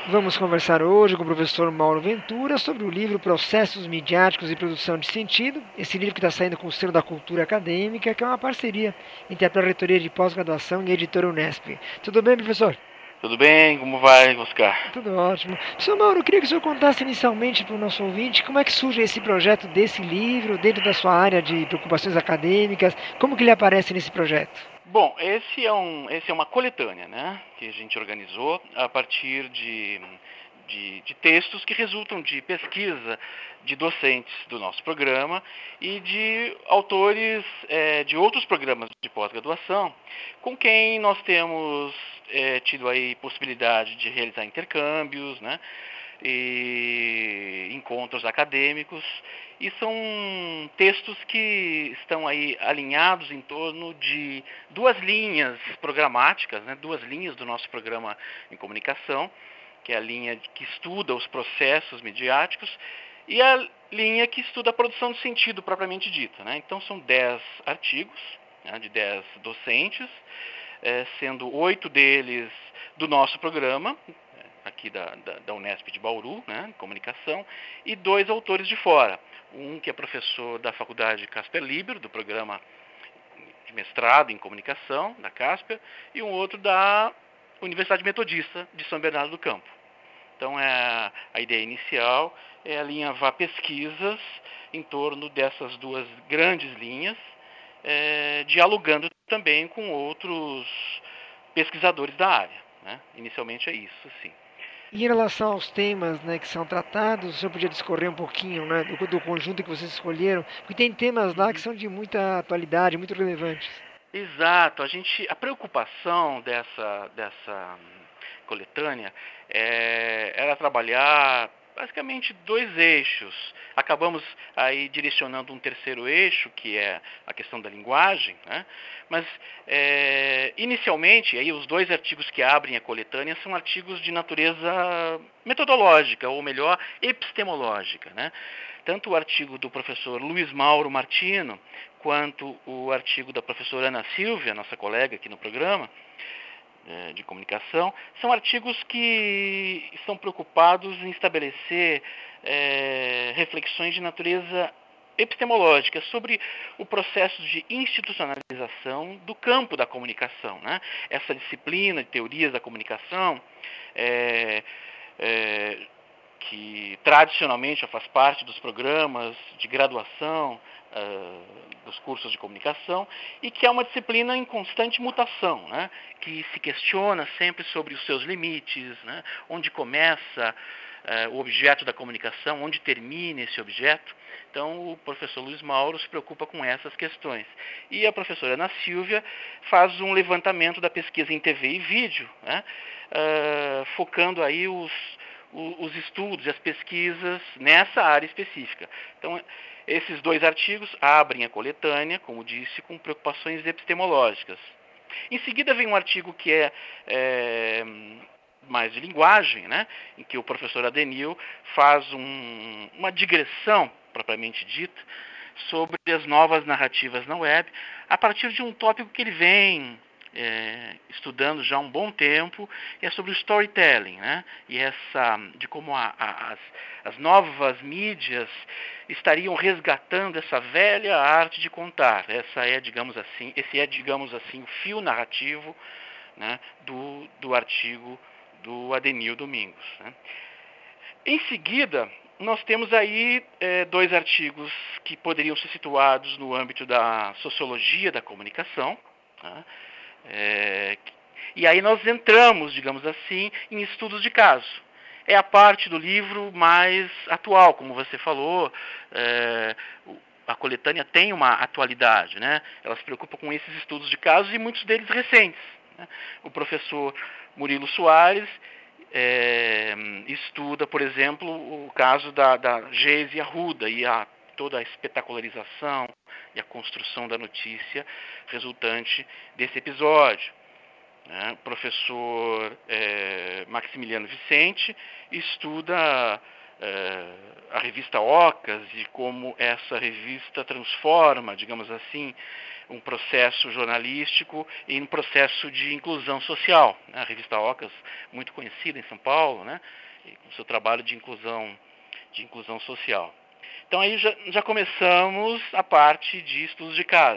Vamos conversar hoje com o professor Mauro Ventura sobre o livro Processos Midiáticos e Produção de Sentido, esse livro que está saindo com o selo da Cultura Acadêmica, que é uma parceria entre a Pró-Reitoria de Pós-Graduação e a Editora Unesp. Tudo bem, professor? Tudo bem? Como vai, Oscar? Tudo ótimo. Professor Mauro, eu queria que o senhor contasse inicialmente para o nosso ouvinte como é que surge esse projeto desse livro dentro da sua área de preocupações acadêmicas, como que ele aparece nesse projeto? Bom, esse é uma coletânea, né, que a gente organizou a partir de textos que resultam de pesquisa de docentes do nosso programa e de autores de outros programas de pós-graduação, com quem nós temos tido aí possibilidade de realizar intercâmbios, né, e encontros acadêmicos, e são textos que estão aí alinhados em torno de duas linhas programáticas, né, duas linhas do nosso programa em comunicação, que é a linha que estuda os processos midiáticos e a linha que estuda a produção de sentido propriamente dita, né? Então são 10 artigos, né, de 10 docentes, sendo 8 deles do nosso programa, aqui da Unesp de Bauru, né, em comunicação, e 2 autores de fora. Um que é professor da Faculdade Casper Libero, do programa de mestrado em comunicação, da Casper, e um outro da Universidade Metodista de São Bernardo do Campo. Então, a ideia inicial é alinhavar pesquisas em torno dessas duas grandes linhas, dialogando também com outros pesquisadores da área, né? Inicialmente é isso, sim. E em relação aos temas, né, que são tratados, o senhor podia discorrer um pouquinho, né, do conjunto que vocês escolheram, porque tem temas lá que Uhum. são de muita atualidade, muito relevantes. Exato, a preocupação dessa coletânea era trabalhar basicamente dois eixos. Acabamos aí direcionando um terceiro eixo, que é a questão da linguagem, né? Mas inicialmente aí os dois artigos que abrem a coletânea são artigos de natureza metodológica, ou melhor, epistemológica, né? Tanto o artigo do professor Luiz Mauro Martino, quanto o artigo da professora Ana Silvia, nossa colega aqui no programa de comunicação, são artigos que estão preocupados em estabelecer reflexões de natureza epistemológica sobre o processo de institucionalização do campo da comunicação, né? Essa disciplina de teorias da comunicação é, é, que tradicionalmente já faz parte dos programas de graduação dos cursos de comunicação e que é uma disciplina em constante mutação, né? Que se questiona sempre sobre os seus limites, né? Onde começa o objeto da comunicação, onde termina esse objeto. Então, o professor Luiz Mauro se preocupa com essas questões. E a professora Ana Silvia faz um levantamento da pesquisa em TV e vídeo, né? Focando aí os estudos e as pesquisas nessa área específica. Então, esses dois artigos abrem a coletânea, como disse, com preocupações epistemológicas. Em seguida vem um artigo que é mais de linguagem, né, em que o professor Adenil faz uma digressão, propriamente dita, sobre as novas narrativas na web, a partir de um tópico que ele vem estudando já há um bom tempo, e é sobre o storytelling, né? E de como as novas mídias estariam resgatando essa velha arte de contar. Esse é, digamos assim, o fio narrativo, né, do artigo do Adenil Domingos, né? Em seguida, nós temos aí dois artigos que poderiam ser situados no âmbito da sociologia da comunicação, né? E aí nós entramos, digamos assim, em estudos de caso. É a parte do livro mais atual, como você falou, a coletânea tem uma atualidade, né? Ela se preocupa com esses estudos de casos e muitos deles recentes, né? O professor Murilo Soares estuda, por exemplo, o caso da Geise Arruda e toda a espetacularização e a construção da notícia resultante desse episódio. Né? O professor Maximiliano Vicente estuda a revista Ocas e como essa revista transforma, digamos assim, um processo jornalístico e um processo de inclusão social. A revista Ocas, muito conhecida em São Paulo, né, e com seu trabalho de inclusão social. Então aí já começamos a parte de estudos de caso.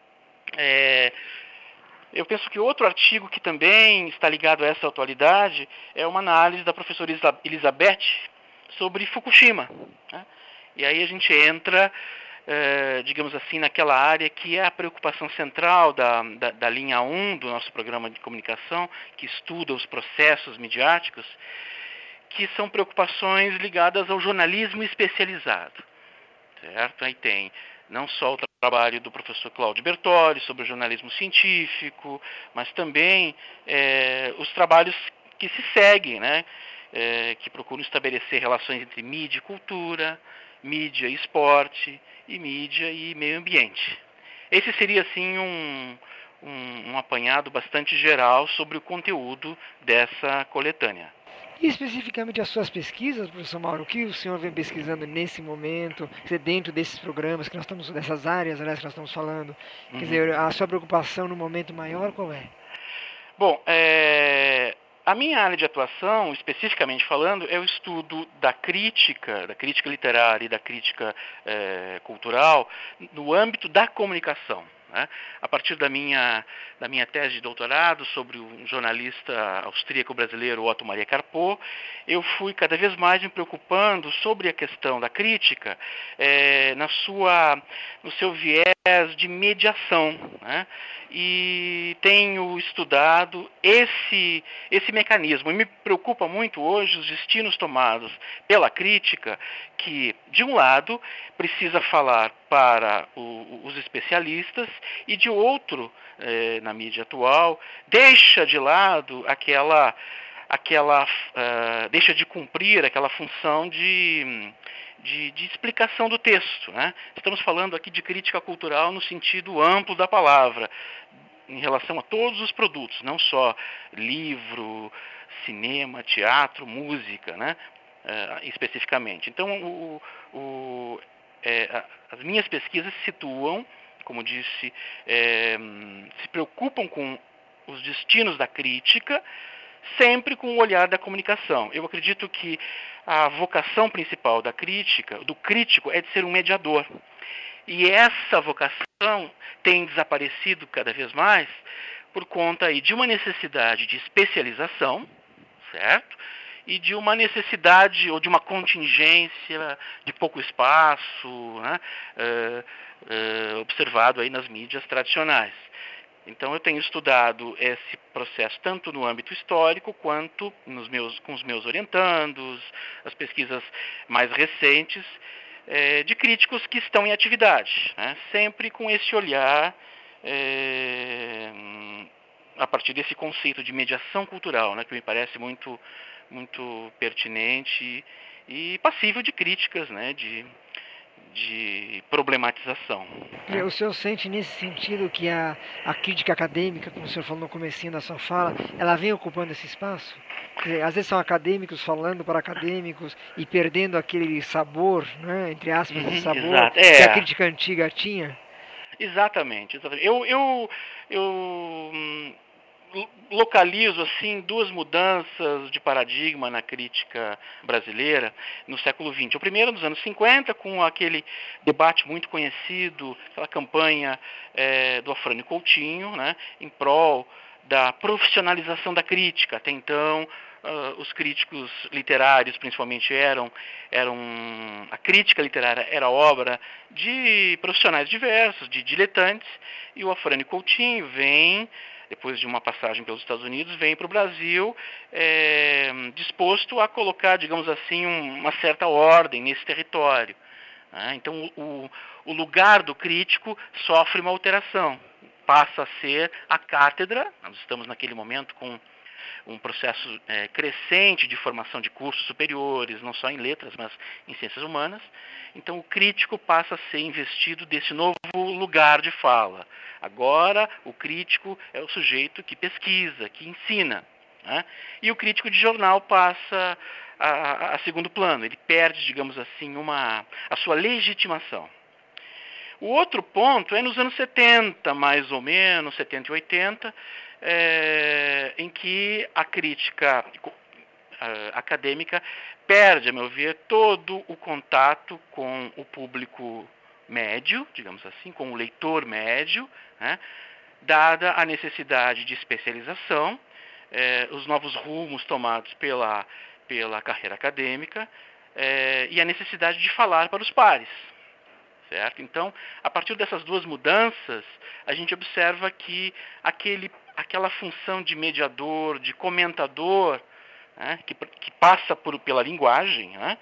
Eu penso que outro artigo que também está ligado a essa atualidade é uma análise da professora Elizabeth sobre Fukushima, né? E aí a gente entra, digamos assim, naquela área que é a preocupação central da linha 1 do nosso programa de comunicação, que estuda os processos midiáticos, que são preocupações ligadas ao jornalismo especializado, certo? Aí tem não só o trabalho do professor Cláudio Bertoli sobre o jornalismo científico, mas também os trabalhos que se seguem, né? Que procuram estabelecer relações entre mídia e cultura, mídia e esporte, e mídia e meio ambiente. Esse seria, assim, um apanhado bastante geral sobre o conteúdo dessa coletânea. E especificamente as suas pesquisas, professor Mauro, o que o senhor vem pesquisando nesse momento, dentro desses programas que nós estamos, dessas áreas, aliás, que nós estamos falando? Quer dizer, a sua preocupação no momento maior qual é? Bom, a minha área de atuação, especificamente falando, é o estudo da crítica literária e da crítica cultural no âmbito da comunicação, né? A partir da minha tese de doutorado sobre o jornalista austríaco brasileiro Otto Maria Carpo, eu fui cada vez mais me preocupando sobre a questão da crítica no seu viés de mediação, né? E tenho estudado esse mecanismo. E me preocupa muito hoje os destinos tomados pela crítica, que, de um lado, precisa falar para os especialistas e, de outro, na mídia atual, deixa de lado deixa de cumprir aquela função de explicação do texto, né? Estamos falando aqui de crítica cultural no sentido amplo da palavra, em relação a todos os produtos, não só livro, cinema, teatro, música, né? Especificamente. Então, as minhas pesquisas se situam, como disse, se preocupam com os destinos da crítica, sempre com o olhar da comunicação. Eu acredito que a vocação principal da crítica, do crítico, é de ser um mediador. E essa vocação tem desaparecido cada vez mais por conta aí de uma necessidade de especialização, certo? E de uma necessidade ou de uma contingência de pouco espaço, né? Observado aí nas mídias tradicionais. Então eu tenho estudado esse processo tanto no âmbito histórico quanto com os meus orientandos, as pesquisas mais recentes, de críticos que estão em atividade, né? Sempre com esse olhar a partir desse conceito de mediação cultural, né, que me parece muito pertinente e passível de críticas, né, de problematização. E o senhor sente nesse sentido que a crítica acadêmica, como o senhor falou no comecinho da sua fala, ela vem ocupando esse espaço? Quer dizer, às vezes são acadêmicos falando para acadêmicos e perdendo aquele sabor, né, entre aspas, esse sabor que a crítica antiga tinha? Exatamente. Eu localizo assim duas mudanças de paradigma na crítica brasileira no século XX. O primeiro nos anos 50, com aquele debate muito conhecido, aquela campanha do Afrânio Coutinho, né, em prol da profissionalização da crítica. Até então, os críticos literários, principalmente, a crítica literária era obra de profissionais diversos, de diletantes, e o Afrânio Coutinho vem, depois de uma passagem pelos Estados Unidos, vem para o Brasil disposto a colocar, digamos assim, uma certa ordem nesse território. Né? Então, o lugar do crítico sofre uma alteração. Passa a ser a cátedra. Nós estamos naquele momento com um processo crescente de formação de cursos superiores, não só em letras, mas em ciências humanas. Então, o crítico passa a ser investido desse novo lugar de fala. Agora, o crítico é o sujeito que pesquisa, que ensina, né? E o crítico de jornal passa a segundo plano. Ele perde, digamos assim, a sua legitimação. O outro ponto é nos anos 70, mais ou menos, 70 e 80, em que a crítica acadêmica perde, a meu ver, todo o contato com o público médio, digamos assim, com o leitor médio, né, dada a necessidade de especialização, os novos rumos tomados pela carreira acadêmica e a necessidade de falar para os pares. Certo? Então, a partir dessas duas mudanças, a gente observa que aquela função de mediador, de comentador, né, que passa pela linguagem, né,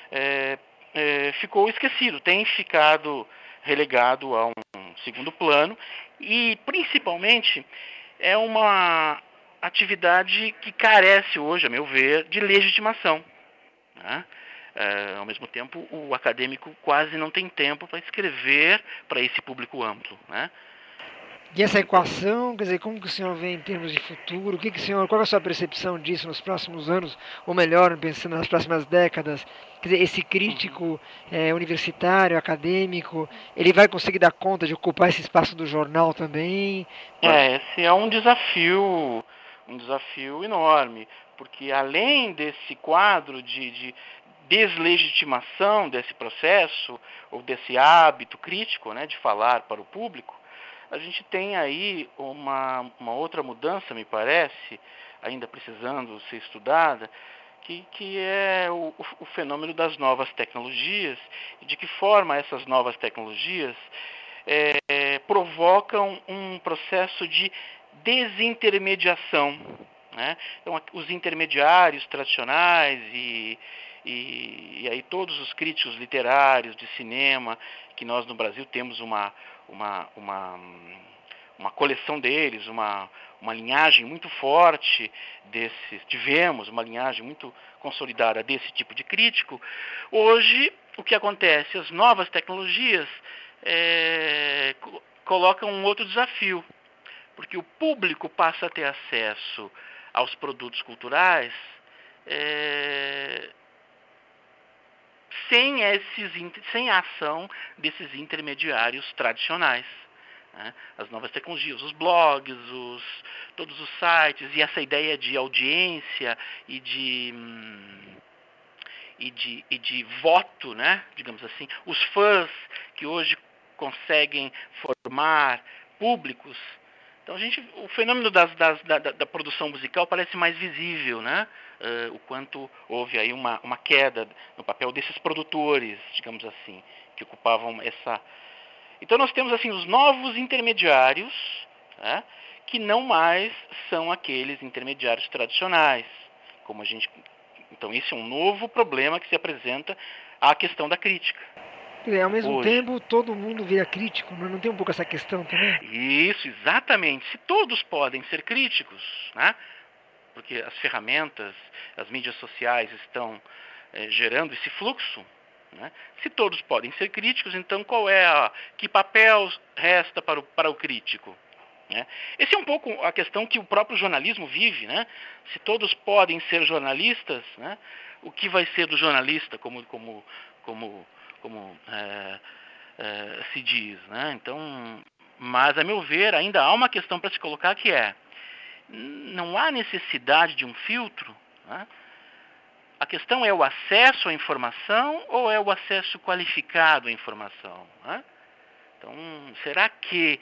ficou esquecido, tem ficado relegado a um segundo plano e, principalmente, é uma atividade que carece hoje, a meu ver, de legitimação. Né? Ao mesmo tempo, o acadêmico quase não tem tempo para escrever para esse público amplo. Né? E essa equação, quer dizer, como que o senhor vê em termos de futuro? Qual é a sua percepção disso nos próximos anos? Ou melhor, pensando nas próximas décadas? Quer dizer, esse crítico universitário, acadêmico, ele vai conseguir dar conta de ocupar esse espaço do jornal também? Esse é um desafio enorme, porque além desse quadro de deslegitimação desse processo, ou desse hábito crítico, né, de falar para o público, a gente tem aí uma outra mudança, me parece, ainda precisando ser estudada, que é o fenômeno das novas tecnologias, e de que forma essas novas tecnologias provocam um processo de desintermediação. Né? Então, os intermediários tradicionais e aí todos os críticos literários de cinema, que nós no Brasil temos uma coleção deles, uma linhagem muito forte tivemos uma linhagem muito consolidada desse tipo de crítico. Hoje, o que acontece? As novas tecnologias colocam um outro desafio, porque o público passa a ter acesso aos produtos culturais sem a ação desses intermediários tradicionais. Né? As novas tecnologias, os blogs, todos os sites, e essa ideia de audiência e de voto, né? Digamos assim, os fãs que hoje conseguem formar públicos. Então o fenômeno da produção musical parece mais visível, né? O quanto houve aí uma queda no papel desses produtores, digamos assim, que ocupavam essa. Então nós temos assim os novos intermediários, né, que não mais são aqueles intermediários tradicionais, como a gente. Então esse é um novo problema que se apresenta à questão da crítica. Ao mesmo tempo, todo mundo vira crítico, não tem um pouco essa questão também? Isso, exatamente. Se todos podem ser críticos, né? Porque as ferramentas, as mídias sociais estão gerando esse fluxo, né? Se todos podem ser críticos, então que papel resta para o crítico? Né? Essa é um pouco a questão que o próprio jornalismo vive, né? Se todos podem ser jornalistas, né? O que vai ser do jornalista, como se diz, né? Então, mas a meu ver ainda há uma questão para se colocar que não há necessidade de um filtro, né? A questão é o acesso à informação ou é o acesso qualificado à informação, né? Então, será que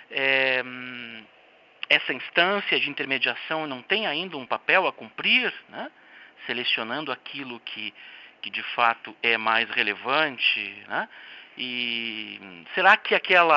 essa instância de intermediação não tem ainda um papel a cumprir, né? Selecionando aquilo que de fato é mais relevante, né? E será que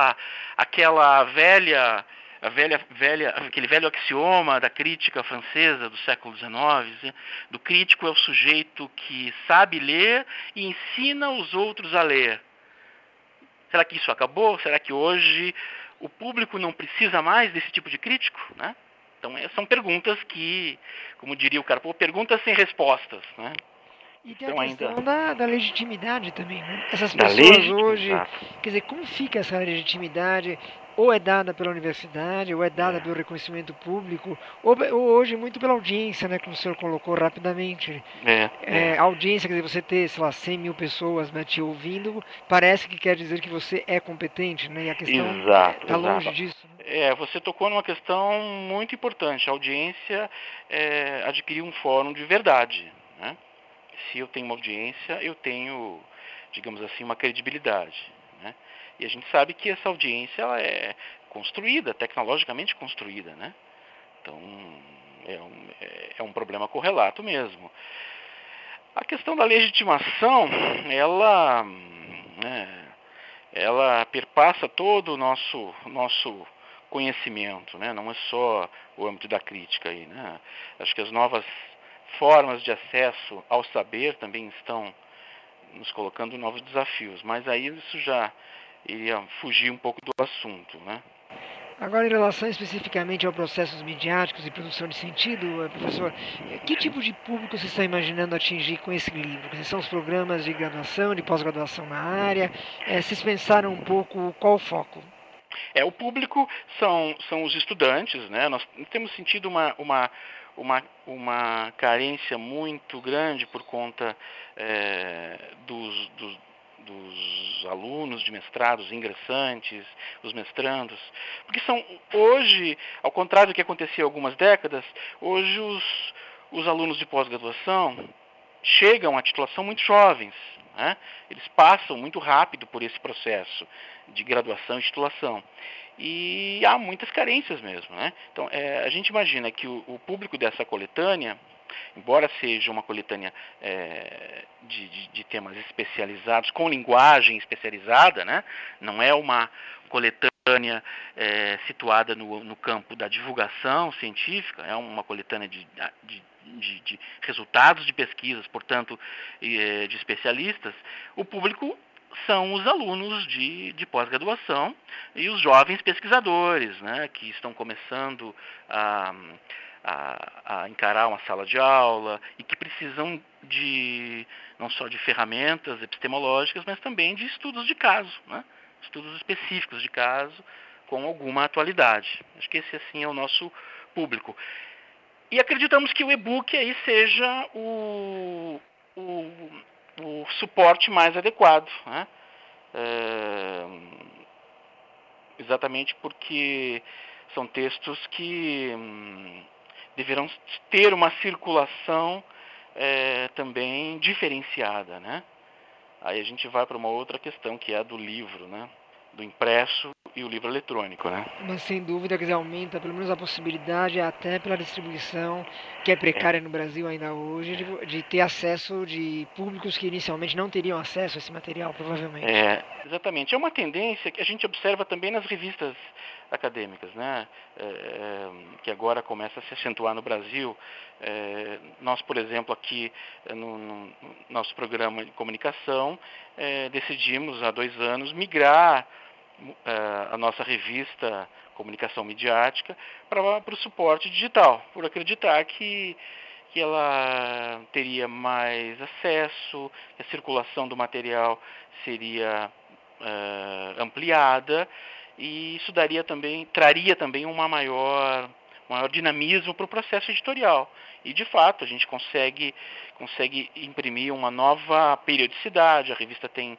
aquele velho axioma da crítica francesa do século XIX, do crítico é o sujeito que sabe ler e ensina os outros a ler? Será que isso acabou? Será que hoje o público não precisa mais desse tipo de crítico, né? Então são perguntas que, como diria o Carpo, perguntas sem respostas, né? E tem a questão da legitimidade também, né? Essas pessoas hoje, quer dizer, como fica essa legitimidade? ou é dada pela universidade, ou é dada É, pelo reconhecimento público, ou hoje muito pela audiência, né, como o senhor colocou rapidamente. é. A audiência, quer dizer, você ter, sei lá, 100 mil pessoas, né, te ouvindo, parece que quer dizer que você é competente, né, e a questão Exato, está longe exato. disso. Né? Você tocou numa questão muito importante. A audiência adquirir um fórum de verdade, né? Se eu tenho uma audiência, eu tenho, digamos assim, uma credibilidade, né? E a gente sabe que essa audiência ela é construída, tecnologicamente construída, né? Então, é um problema correlato mesmo. A questão da legitimação, ela, né, ela perpassa todo o nosso conhecimento, né? Não é só o âmbito da crítica aí, né? Acho que as novas formas de acesso ao saber também estão nos colocando novos desafios, mas aí isso já iria fugir um pouco do assunto, né? Agora, em relação especificamente aos processos midiáticos e produção de sentido, professor, que Sim. tipo de público você está imaginando atingir com esse livro? Quais são os programas de graduação, de pós-graduação na área? Vocês pensaram um pouco qual o foco? O público são os estudantes, né? Nós temos sentido uma carência muito grande por conta dos alunos de mestrados ingressantes, os mestrandos, porque são hoje, ao contrário do que acontecia há algumas décadas, hoje os alunos de pós-graduação chegam à titulação muito jovens, né? Eles passam muito rápido por esse processo de graduação e titulação. E há muitas carências mesmo, né? Então, a gente imagina que o público dessa coletânea, embora seja uma coletânea de temas especializados, com linguagem especializada, né? Não é uma coletânea situada no campo da divulgação científica, é uma coletânea de resultados de pesquisas, portanto, de especialistas. O público são os alunos de pós-graduação e os jovens pesquisadores, né, que estão começando a encarar uma sala de aula e que precisam não só de ferramentas epistemológicas, mas também de estudos de caso, né, estudos específicos de caso com alguma atualidade. Acho que esse assim é o nosso público. E acreditamos que o e-book aí seja o, o suporte mais adequado, né? É, exatamente porque são textos que deverão ter uma circulação também diferenciada, né? Aí a gente vai para uma outra questão que é a do livro, né? Do impresso e o livro eletrônico, né? Mas sem dúvida, quer dizer, aumenta pelo menos a possibilidade, até pela distribuição, que é É, precária no Brasil ainda hoje, de ter acesso de públicos que inicialmente não teriam acesso a esse material, provavelmente. exatamente. É uma tendência que a gente observa também nas revistas acadêmicas, né? Que agora começa a se acentuar no Brasil. Nós, por exemplo, aqui no nosso programa de comunicação, decidimos há 2 anos migrar a nossa revista Comunicação Midiática para o suporte digital, por acreditar que ela teria mais acesso, que a circulação do material seria ampliada e isso traria também um maior dinamismo para o processo editorial. E de fato a gente consegue imprimir uma nova periodicidade. A revista tem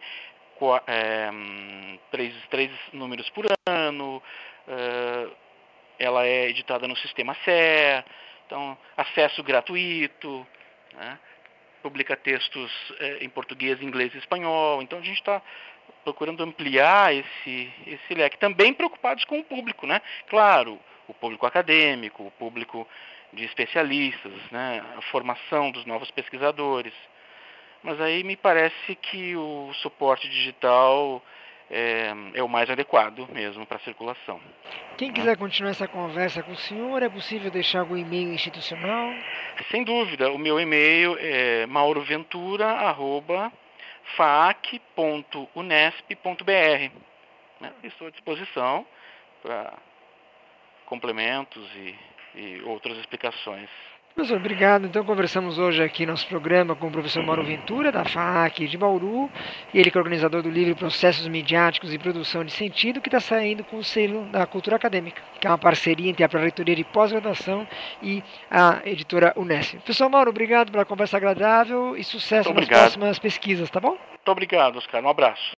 três números por ano. Ela é editada no sistema SE, então acesso gratuito, né? Publica textos em português, inglês e espanhol. Então a gente está procurando ampliar esse leque. Também preocupados com o público, né? Claro, o público acadêmico, o público de especialistas, né? A formação dos novos pesquisadores. Mas aí me parece que o suporte digital é o mais adequado mesmo para a circulação. Quem Né? quiser continuar essa conversa com o senhor, é possível deixar algum e-mail institucional? Sem dúvida, o meu e-mail é mauroventura@faac.unesp.br. Né? Estou à disposição para complementos e outras explicações. Professor, obrigado. Então, conversamos hoje aqui no nosso programa com o professor Mauro Ventura, da FAAC de Bauru, ele que é organizador do livro Processos Midiáticos e Produção de Sentido, que está saindo com o selo da Cultura Acadêmica, que é uma parceria entre a Pró-Reitoria de Pós-Graduação e a editora Unesp. Professor Mauro, obrigado pela conversa agradável e sucesso nas próximas pesquisas, tá bom? Muito obrigado, Oscar. Um abraço.